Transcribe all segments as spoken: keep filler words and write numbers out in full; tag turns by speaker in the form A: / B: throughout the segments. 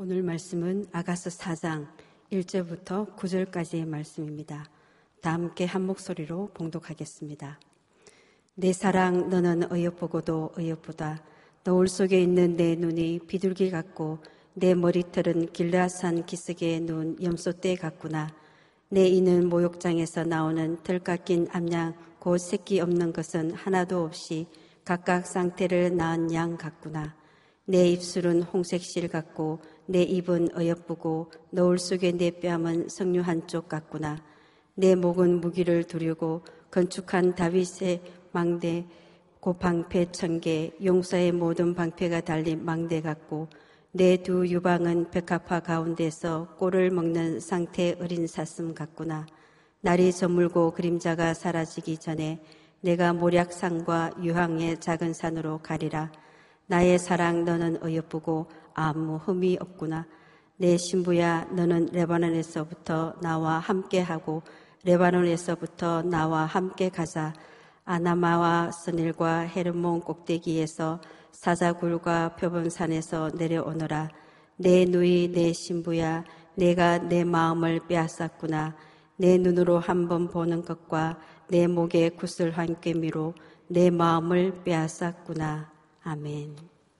A: 오늘 말씀은 아가서 사 장 일 절부터 구 절까지의 말씀입니다. 다 함께 한 목소리로 봉독하겠습니다. 내 사랑 너는 어여쁘고도 어여쁘다. 너울 속에 있는 내 눈이 비둘기 같고 내 머리털은 길르앗산 기슭의 눈 염소떼 같구나. 내 이는 목욕장에서 나오는 털 깎인 암양 곧 새끼 없는 것은 하나도 없이 각각 쌍태를 낳은 양 같구나. 내 입술은 홍색실 같고 내 입은 어여쁘고 너울 속의 내 뺨은 석류 한쪽 같구나. 내 목은 무기를 두르고 건축한 다윗의 망대 곧 방패 천개 용사의 모든 방패가 달린 망대 같고 내 두 유방은 백합화 가운데서 꼴을 먹는 상태 어린 사슴 같구나. 날이 저물고 그림자가 사라지기 전에 내가 모략산과 유황의 작은 산으로 가리라. 나의 사랑 너는 어여쁘고 아무 흠이 없구나. 내 신부야 너는 레바논에서부터 나와 함께하고 레바논에서부터 나와 함께 가자. 아나마와 스닐과 헤르몬 꼭대기에서 사자굴과 표본산에서 내려오너라. 내 누이 내 신부야 내가 내 마음을 빼앗았구나. 내 눈으로 한번 보는 것과 내 목의 구슬 한 꿰미로 내 마음을 빼앗았구나. 아멘.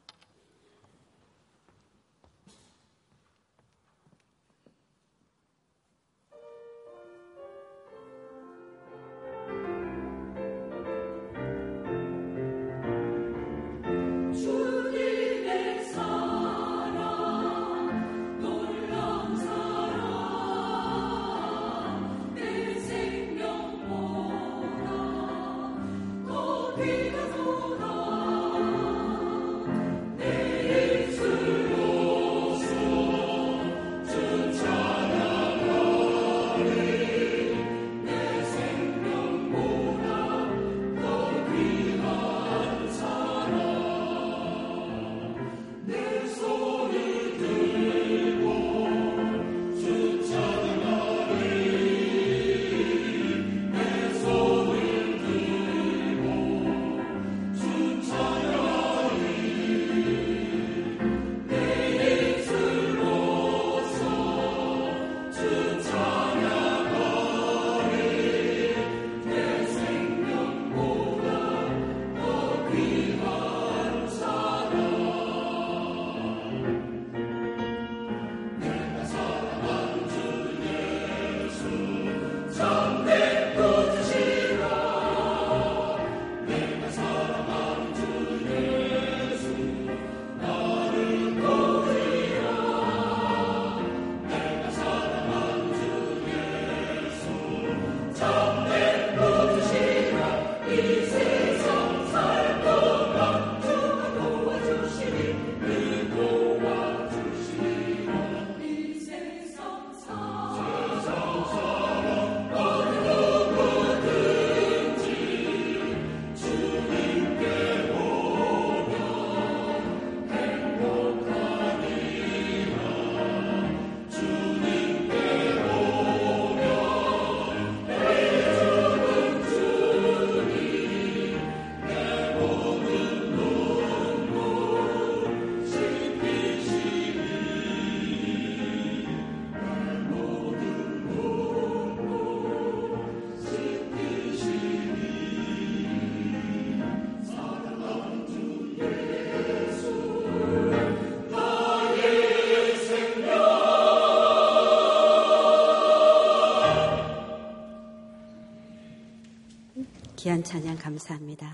A: 귀한 찬양 감사합니다.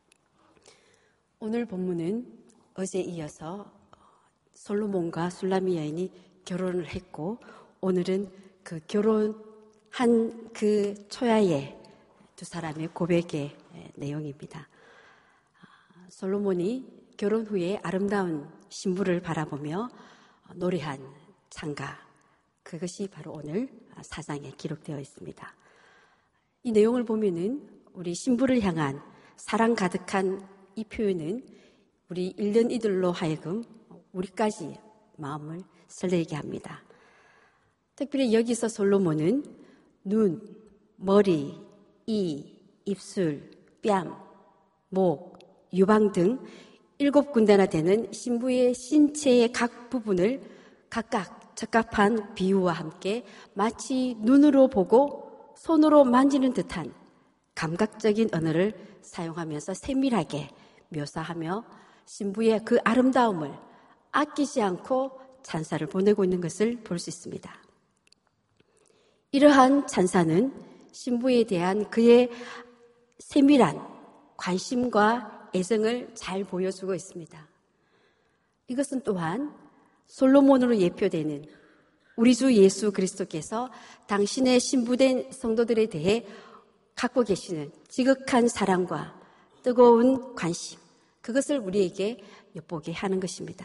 A: 오늘 본문은 어제 이어서 솔로몬과 술라미 여인이 결혼을 했고 오늘은 그 결혼한 그 초야의 두 사람의 고백의 내용입니다. 솔로몬이 결혼 후에 아름다운 신부를 바라보며 노래한 찬가, 그것이 바로 오늘 사장에 기록되어 있습니다. 이 내용을 보면은 우리 신부를 향한 사랑 가득한 이 표현은 우리 읽는 이들로 하여금 우리까지 마음을 설레게 합니다. 특별히 여기서 솔로몬은 눈, 머리, 이, 입술, 뺨, 목, 유방 등 일곱 군데나 되는 신부의 신체의 각 부분을 각각 적합한 비유와 함께 마치 눈으로 보고 손으로 만지는 듯한 감각적인 언어를 사용하면서 세밀하게 묘사하며 신부의 그 아름다움을 아끼지 않고 찬사를 보내고 있는 것을 볼 수 있습니다. 이러한 찬사는 신부에 대한 그의 세밀한 관심과 애정을 잘 보여주고 있습니다. 이것은 또한 솔로몬으로 예표되는 우리 주 예수 그리스도께서 당신의 신부된 성도들에 대해 갖고 계시는 지극한 사랑과 뜨거운 관심, 그것을 우리에게 엿보게 하는 것입니다.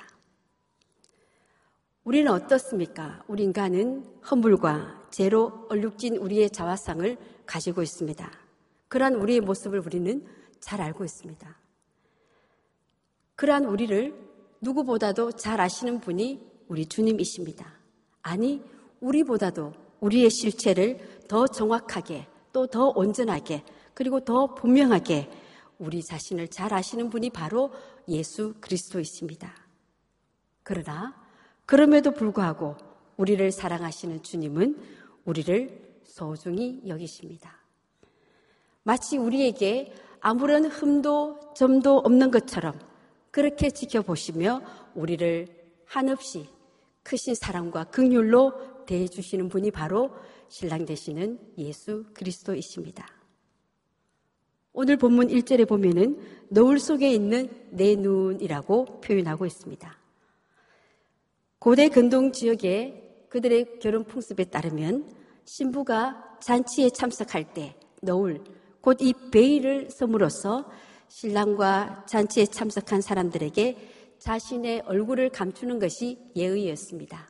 A: 우리는 어떻습니까? 우리 인간은 허물과 죄로 얼룩진 우리의 자화상을 가지고 있습니다. 그러한 우리의 모습을 우리는 잘 알고 있습니다. 그러한 우리를 누구보다도 잘 아시는 분이 우리 주님이십니다. 아니, 우리보다도 우리의 실체를 더 정확하게 또 더 온전하게 그리고 더 분명하게 우리 자신을 잘 아시는 분이 바로 예수 그리스도이십니다. 그러나 그럼에도 불구하고 우리를 사랑하시는 주님은 우리를 소중히 여기십니다. 마치 우리에게 아무런 흠도 점도 없는 것처럼 그렇게 지켜보시며 우리를 한없이 크신 사랑과 긍휼로 대해주시는 분이 바로 신랑 되시는 예수 그리스도이십니다. 오늘 본문 일 절에 보면은 너울 속에 있는 내 눈이라고 표현하고 있습니다. 고대 근동 지역의 그들의 결혼 풍습에 따르면 신부가 잔치에 참석할 때 너울, 곧 이 베일을 섬으로써 신랑과 잔치에 참석한 사람들에게 자신의 얼굴을 감추는 것이 예의였습니다.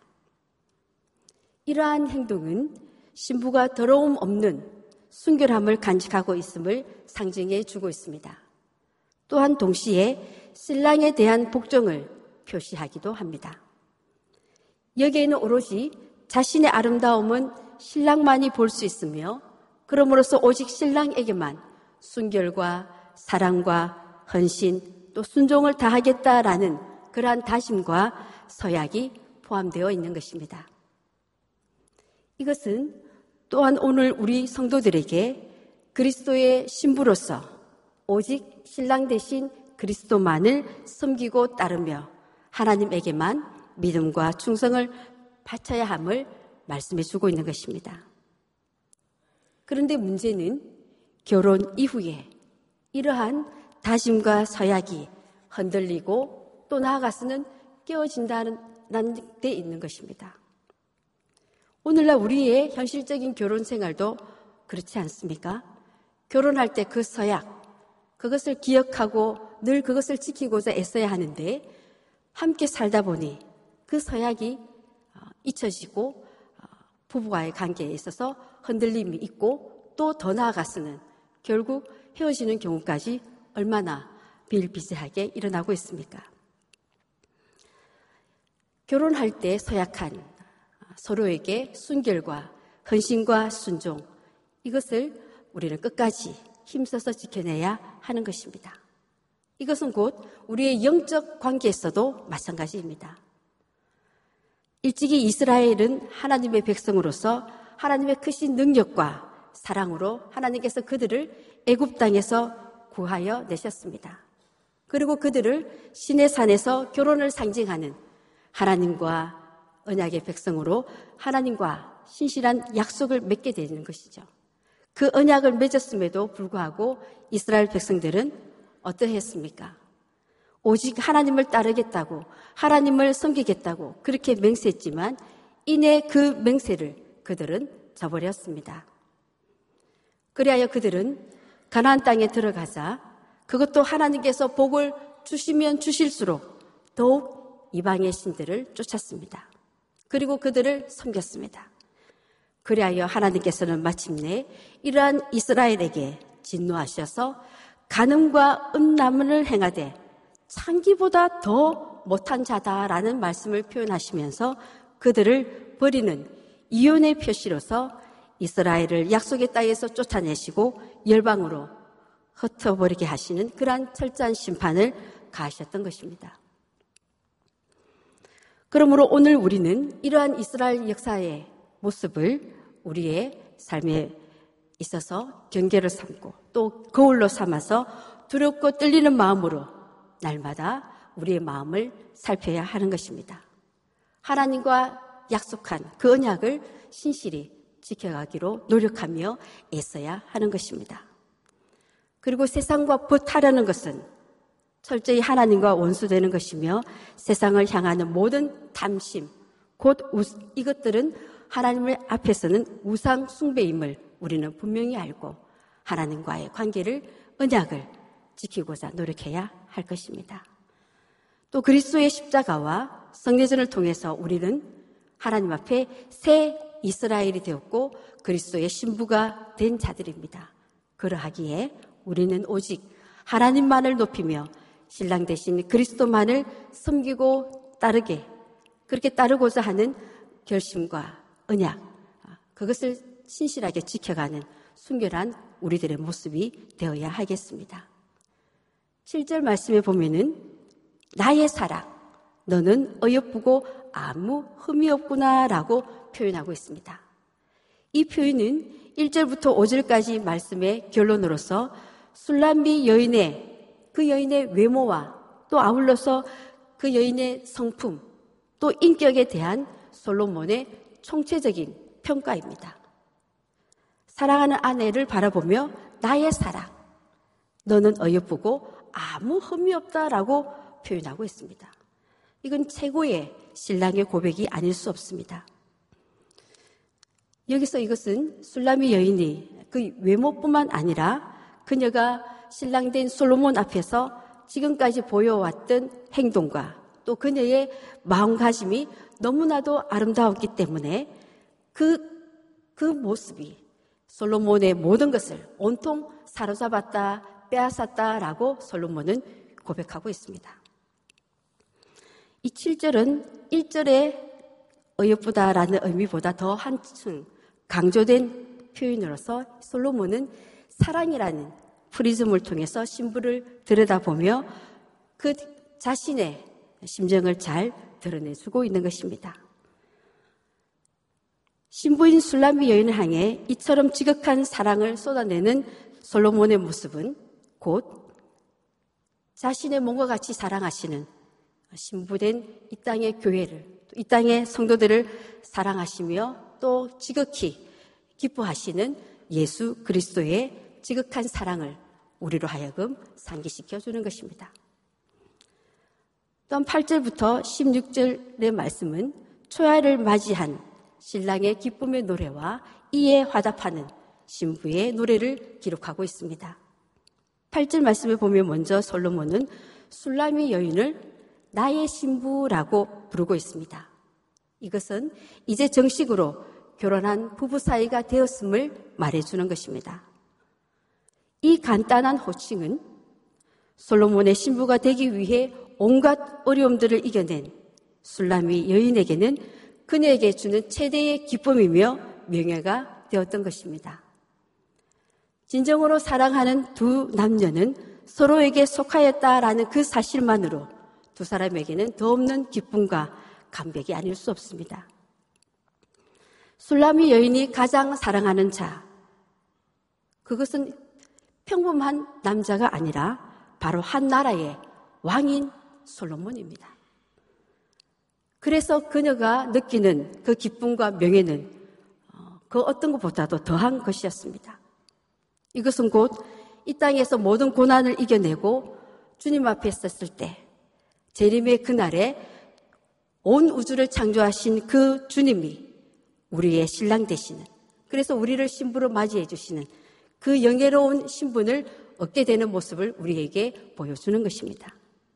A: 이러한 행동은 신부가 더러움 없는 순결함을 간직하고 있음을 상징해 주고 있습니다. 또한 동시에 신랑에 대한 복종을 표시하기도 합니다. 여기에는 오로지 자신의 아름다움은 신랑만이 볼 수 있으며 그러므로서 오직 신랑에게만 순결과 사랑과 헌신 또 순종을 다하겠다라는 그러한 다짐과 서약이 포함되어 있는 것입니다. 이것은 또한 오늘 우리 성도들에게 그리스도의 신부로서 오직 신랑 대신 그리스도만을 섬기고 따르며 하나님에게만 믿음과 충성을 바쳐야 함을 말씀해 주고 있는 것입니다. 그런데 문제는 결혼 이후에 이러한 다짐과 서약이 흔들리고 또 나아가서는 깨어진다는 데 있는 것입니다. 오늘날 우리의 현실적인 결혼 생활도 그렇지 않습니까? 결혼할 때 그 서약, 그것을 기억하고 늘 그것을 지키고자 애써야 하는데 함께 살다 보니 그 서약이 잊혀지고 부부와의 관계에 있어서 흔들림이 있고 또 더 나아가서는 결국 헤어지는 경우까지 얼마나 비일비재하게 일어나고 있습니까? 결혼할 때 서약한 서로에게 순결과 헌신과 순종, 이것을 우리는 끝까지 힘써서 지켜내야 하는 것입니다. 이것은 곧 우리의 영적 관계에서도 마찬가지입니다. 일찍이 이스라엘은 하나님의 백성으로서 하나님의 크신 능력과 사랑으로 하나님께서 그들을 애굽 땅에서 구하여 내셨습니다. 그리고 그들을 시내산에서 결혼을 상징하는 하나님과 언약의 백성으로 하나님과 신실한 약속을 맺게 되는 것이죠. 그 언약을 맺었음에도 불구하고 이스라엘 백성들은 어떠했습니까? 오직 하나님을 따르겠다고, 하나님을 섬기겠다고 그렇게 맹세했지만 이내 그 맹세를 그들은 저버렸습니다. 그리하여 그들은 가나안 땅에 들어가자 그것도 하나님께서 복을 주시면 주실수록 더욱 이방의 신들을 쫓았습니다. 그리고 그들을 섬겼습니다. 그리하여 하나님께서는 마침내 이러한 이스라엘에게 진노하셔서 간음과 음란을 행하되 창기보다 더 못한 자다라는 말씀을 표현하시면서 그들을 버리는 이혼의 표시로서 이스라엘을 약속의 땅에서 쫓아내시고 열방으로 흩어버리게 하시는 그러한 철저한 심판을 가하셨던 것입니다. 그러므로 오늘 우리는 이러한 이스라엘 역사의 모습을 우리의 삶에 있어서 경계를 삼고 또 거울로 삼아서 두렵고 떨리는 마음으로 날마다 우리의 마음을 살펴야 하는 것입니다. 하나님과 약속한 그 언약을 신실히 지켜가기로 노력하며 애써야 하는 것입니다. 그리고 세상과 벗하려는 것은 철저히 하나님과 원수되는 것이며 세상을 향하는 모든 탐심, 곧 이것들은 하나님의 앞에서는 우상 숭배임을 우리는 분명히 알고 하나님과의 관계를, 언약을 지키고자 노력해야 할 것입니다. 또 그리스도의 십자가와 성례전을 통해서 우리는 하나님 앞에 새 이스라엘이 되었고 그리스도의 신부가 된 자들입니다. 그러하기에 우리는 오직 하나님만을 높이며 신랑 되신 그리스도만을 섬기고 따르게, 그렇게 따르고자 하는 결심과 언약, 그것을 신실하게 지켜가는 순결한 우리들의 모습이 되어야 하겠습니다. 칠 절 말씀에 보면은 나의 사랑, 너는 어여쁘고 아무 흠이 없구나 라고 표현하고 있습니다. 이 표현은 일 절부터 오 절까지 말씀의 결론으로서 술람비 여인의 그 여인의 외모와 또 아울러서 그 여인의 성품 또 인격에 대한 솔로몬의 총체적인 평가입니다. 사랑하는 아내를 바라보며 나의 사랑, 너는 어여쁘고 아무 흠이 없다라고 표현하고 있습니다. 이건 최고의 신랑의 고백이 아닐 수 없습니다. 여기서 이것은 술람이 여인이 그 외모뿐만 아니라 그녀가 신랑된 솔로몬 앞에서 지금까지 보여왔던 행동과 또 그녀의 마음가짐이 너무나도 아름다웠기 때문에 그, 그 모습이 솔로몬의 모든 것을 온통 사로잡았다, 빼앗았다라고 솔로몬은 고백하고 있습니다. 이 칠 절은 일 절에 어여쁘다라는 의미보다 더 한층 강조된 표현으로서 솔로몬은 사랑이라는 프리즘을 통해서 신부를 들여다보며 그 자신의 심정을 잘 드러내주고 있는 것입니다. 신부인 술람비 여인을 향해 이처럼 지극한 사랑을 쏟아내는 솔로몬의 모습은 곧 자신의 몸과 같이 사랑하시는 신부된 이 땅의 교회를, 이 땅의 성도들을 사랑하시며 또 지극히 기뻐하시는 예수 그리스도의 지극한 사랑을 우리로 하여금 상기시켜 주는 것입니다. 또한 팔 절부터 십육 절의 말씀은 초야를 맞이한 신랑의 기쁨의 노래와 이에 화답하는 신부의 노래를 기록하고 있습니다. 팔 절 말씀을 보면 먼저 솔로몬은 술람이 여인을 나의 신부라고 부르고 있습니다. 이것은 이제 정식으로 결혼한 부부 사이가 되었음을 말해주는 것입니다. 이 간단한 호칭은 솔로몬의 신부가 되기 위해 온갖 어려움들을 이겨낸 술람이 여인에게는 그녀에게 주는 최대의 기쁨이며 명예가 되었던 것입니다. 진정으로 사랑하는 두 남녀는 서로에게 속하였다라는 그 사실만으로 두 사람에게는 더 없는 기쁨과 감격이 아닐 수 없습니다. 술람이 여인이 가장 사랑하는 자, 그것은 평범한 남자가 아니라 바로 한 나라의 왕인 솔로몬입니다. 그래서 그녀가 느끼는 그 기쁨과 명예는 그 어떤 것보다도 더한 것이었습니다. 이것은 곧 이 땅에서 모든 고난을 이겨내고 주님 앞에 섰을 때 재림의 그날에 온 우주를 창조하신 그 주님이 우리의 신랑 되시는, 그래서 우리를 신부로 맞이해 주시는 그 영예로운 신분을 얻게 되는 모습을 우리에게 보여주는 것입니다.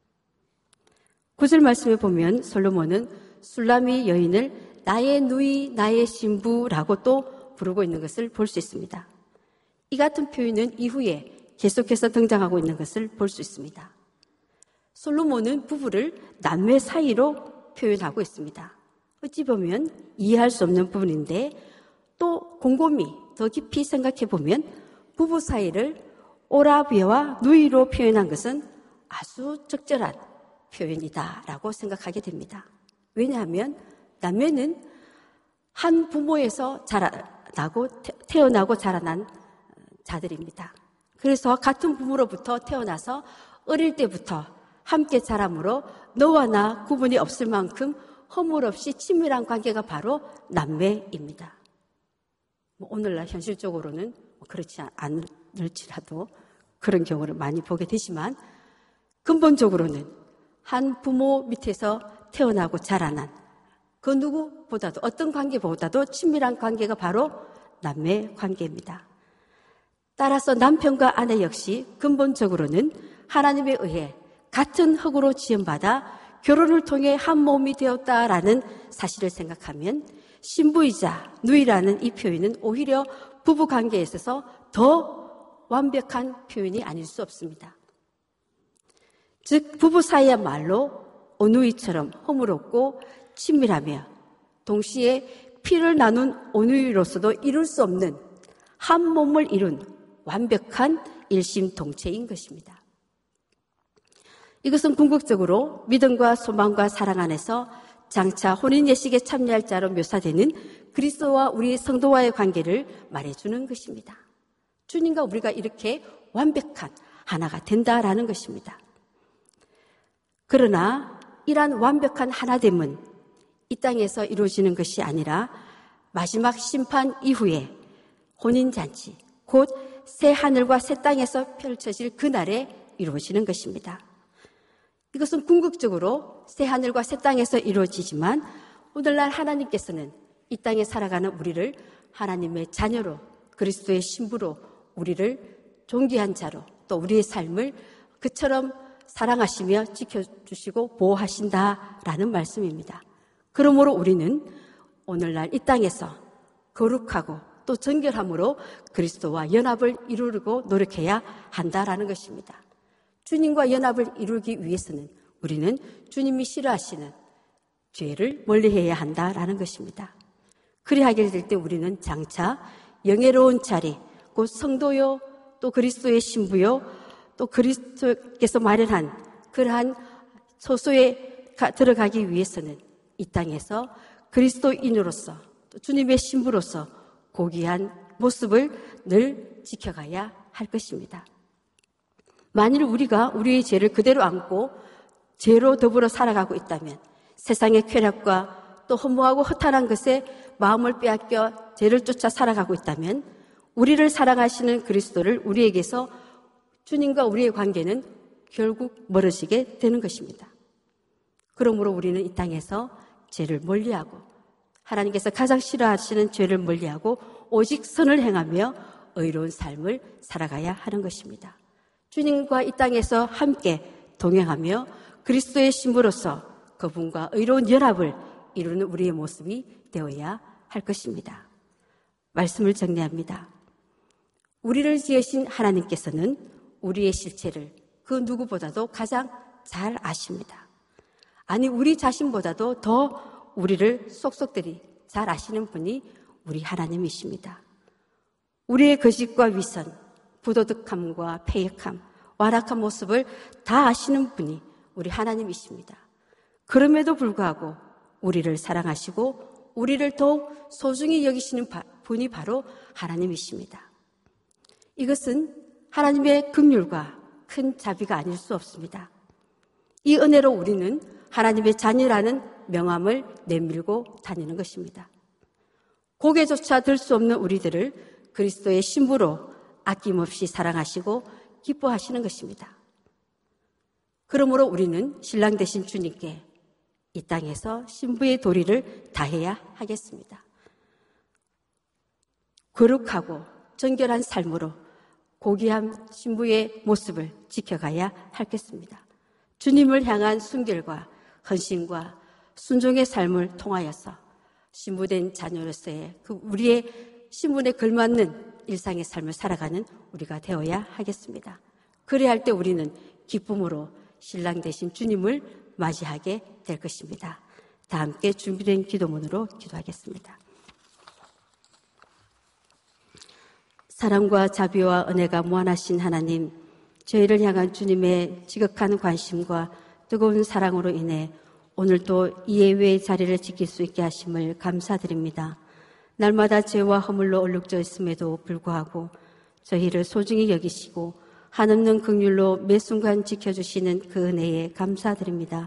A: 구 절 말씀에 보면 솔로몬은 술람이 여인을 나의 누이, 나의 신부라고 또 부르고 있는 것을 볼 수 있습니다. 이 같은 표현은 이후에 계속해서 등장하고 있는 것을 볼 수 있습니다. 솔로몬은 부부를 남매 사이로 표현하고 있습니다. 어찌 보면 이해할 수 없는 부분인데 또 곰곰이 더 깊이 생각해 보면 부부 사이를 오라비와 누이로 표현한 것은 아주 적절한 표현이다라고 생각하게 됩니다. 왜냐하면 남매는 한 부모에서 자라나고 태어나고 자라난 자들입니다. 그래서 같은 부모로부터 태어나서 어릴 때부터 함께 자라므로 너와 나 구분이 없을 만큼 허물없이 친밀한 관계가 바로 남매입니다. 뭐 오늘날 현실적으로는 그렇지 않을지라도 그런 경우를 많이 보게 되지만 근본적으로는 한 부모 밑에서 태어나고 자라난 그 누구보다도 어떤 관계보다도 친밀한 관계가 바로 남매 관계입니다. 따라서 남편과 아내 역시 근본적으로는 하나님에 의해 같은 흙으로 지음받아 결혼을 통해 한 몸이 되었다라는 사실을 생각하면 신부이자 누이라는 이 표현은 오히려 부부관계에 있어서 더 완벽한 표현이 아닐 수 없습니다. 즉 부부 사이야말로 오누이처럼 허물없고 친밀하며 동시에 피를 나눈 오누이로서도 이룰 수 없는 한 몸을 이룬 완벽한 일심동체인 것입니다. 이것은 궁극적으로 믿음과 소망과 사랑 안에서 장차 혼인 예식에 참여할 자로 묘사되는 그리스도와 우리 성도와의 관계를 말해주는 것입니다. 주님과 우리가 이렇게 완벽한 하나가 된다라는 것입니다. 그러나 이러한 완벽한 하나됨은 이 땅에서 이루어지는 것이 아니라 마지막 심판 이후에 혼인잔치, 곧 새 하늘과 새 땅에서 펼쳐질 그날에 이루어지는 것입니다. 이것은 궁극적으로 새 하늘과 새 땅에서 이루어지지만 오늘날 하나님께서는 이 땅에 살아가는 우리를 하나님의 자녀로 그리스도의 신부로 우리를 존귀한 자로 또 우리의 삶을 그처럼 사랑하시며 지켜주시고 보호하신다라는 말씀입니다. 그러므로 우리는 오늘날 이 땅에서 거룩하고 또 정결함으로 그리스도와 연합을 이루려고 노력해야 한다라는 것입니다. 주님과 연합을 이루기 위해서는 우리는 주님이 싫어하시는 죄를 멀리해야 한다라는 것입니다. 그리하게 될 때 우리는 장차 영예로운 자리, 곧 성도요, 또 그리스도의 신부요, 또 그리스도께서 마련한 그러한 소소에 들어가기 위해서는 이 땅에서 그리스도인으로서 또 주님의 신부로서 고귀한 모습을 늘 지켜가야 할 것입니다. 만일 우리가 우리의 죄를 그대로 안고 죄로 더불어 살아가고 있다면 세상의 쾌락과 또 허무하고 허탄한 것에 마음을 빼앗겨 죄를 쫓아 살아가고 있다면 우리를 사랑하시는 그리스도를 우리에게서 주님과 우리의 관계는 결국 멀어지게 되는 것입니다. 그러므로 우리는 이 땅에서 죄를 멀리하고 하나님께서 가장 싫어하시는 죄를 멀리하고 오직 선을 행하며 의로운 삶을 살아가야 하는 것입니다. 주님과 이 땅에서 함께 동행하며 그리스도의 신부로서 그분과 의로운 연합을 이루는 우리의 모습이 되어야 할 것입니다. 말씀을 정리합니다. 우리를 지으신 하나님께서는 우리의 실체를 그 누구보다도 가장 잘 아십니다. 아니 우리 자신보다도 더 우리를 속속들이 잘 아시는 분이 우리 하나님이십니다. 우리의 거짓과 위선, 부도덕함과 패역함, 완악한 모습을 다 아시는 분이 우리 하나님이십니다. 그럼에도 불구하고 우리를 사랑하시고 우리를 더욱 소중히 여기시는 분이 바로 하나님이십니다. 이것은 하나님의 긍휼과 큰 자비가 아닐 수 없습니다. 이 은혜로 우리는 하나님의 자녀라는 명함을 내밀고 다니는 것입니다. 고개조차 들 수 없는 우리들을 그리스도의 신부로 아낌없이 사랑하시고 기뻐하시는 것입니다. 그러므로 우리는 신랑 되신 주님께 이 땅에서 신부의 도리를 다해야 하겠습니다. 거룩하고 정결한 삶으로 고귀한 신부의 모습을 지켜가야 하겠습니다. 주님을 향한 순결과 헌신과 순종의 삶을 통하여서 신부된 자녀로서의 그 우리의 신분에 걸맞는 일상의 삶을 살아가는 우리가 되어야 하겠습니다. 그래야 할 때 우리는 기쁨으로 신랑 되신 주님을 맞이하게 될 것입니다. 다 함께 준비된 기도문으로 기도하겠습니다. 사랑과 자비와 은혜가 무한하신 하나님, 저희를 향한 주님의 지극한 관심과 뜨거운 사랑으로 인해 오늘도 이 예외의 자리를 지킬 수 있게 하심을 감사드립니다. 날마다 죄와 허물로 얼룩져 있음에도 불구하고 저희를 소중히 여기시고 한없는 긍휼로 매 순간 지켜주시는 그 은혜에 감사드립니다.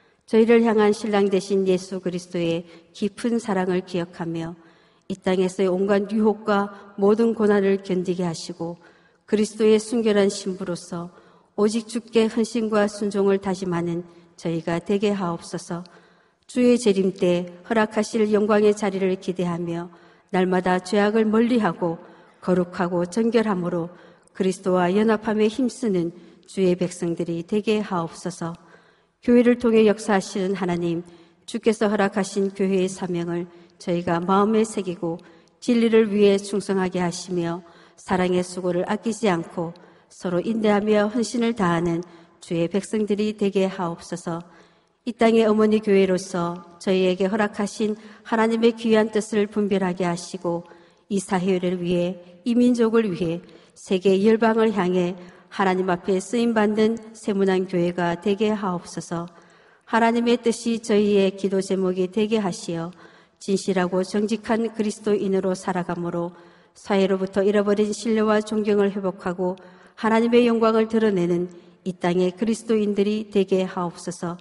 A: 저희를 향한 신랑 되신 예수 그리스도의 깊은 사랑을 기억하며 이 땅에서의 온갖 유혹과 모든 고난을 견디게 하시고 그리스도의 순결한 신부로서 오직 주께 헌신과 순종을 다짐하는 저희가 되게 하옵소서. 주의 재림 때 허락하실 영광의 자리를 기대하며 날마다 죄악을 멀리하고 거룩하고 정결함으로 그리스도와 연합함에 힘쓰는 주의 백성들이 되게 하옵소서. 교회를 통해 역사하시는 하나님, 주께서 허락하신 교회의 사명을 저희가 마음에 새기고 진리를 위해 충성하게 하시며 사랑의 수고를 아끼지 않고 서로 인내하며 헌신을 다하는 주의 백성들이 되게 하옵소서. 이 땅의 어머니 교회로서 저희에게 허락하신 하나님의 귀한 뜻을 분별하게 하시고 이 사회를 위해, 이 민족을 위해 세계 열방을 향해 하나님 앞에 쓰임받는 세문안 교회가 되게 하옵소서. 하나님의 뜻이 저희의 기도 제목이 되게 하시어 진실하고 정직한 그리스도인으로 살아감으로 사회로부터 잃어버린 신뢰와 존경을 회복하고 하나님의 영광을 드러내는 이 땅의 그리스도인들이 되게 하옵소서.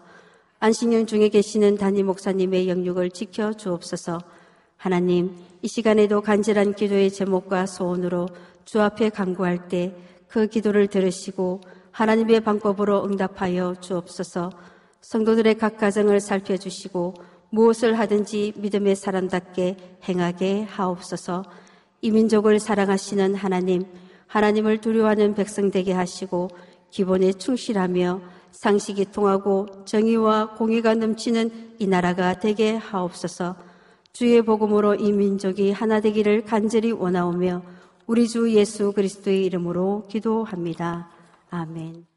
A: 안식년 중에 계시는 담임 목사님의 영육을 지켜 주옵소서. 하나님, 이 시간에도 간절한 기도의 제목과 소원으로 주 앞에 간구할 때 그 기도를 들으시고 하나님의 방법으로 응답하여 주옵소서. 성도들의 각 가정을 살펴주시고 무엇을 하든지 믿음의 사람답게 행하게 하옵소서. 이 민족을 사랑하시는 하나님, 하나님을 두려워하는 백성 되게 하시고 기본에 충실하며 상식이 통하고 정의와 공의가 넘치는 이 나라가 되게 하옵소서. 주의 복음으로 이 민족이 하나 되기를 간절히 원하오며 우리 주 예수 그리스도의 이름으로 기도합니다. 아멘.